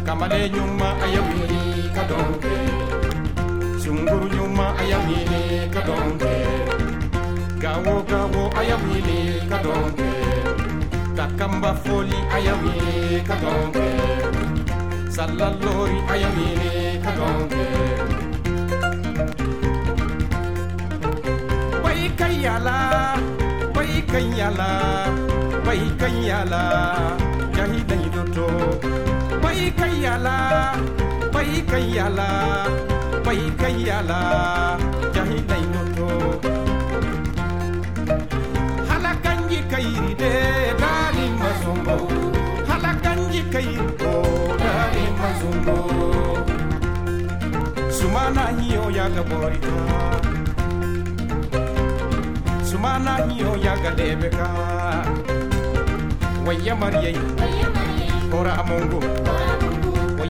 kamale nyuma ayawili kadonke sunguru nyuma ayawili kadonke gawo gawo ayawili kadonke takamba foli ayawili kadonke salalori ayawili kadonke bai kayala jahi dai doto bai kayala jahi dai doto halakanji kairi de dali mazumbo halakanji kairi o dali mazumbo sumana hiyo yaga borita sumana hiyo yaga lebeka waya mariye ora amongo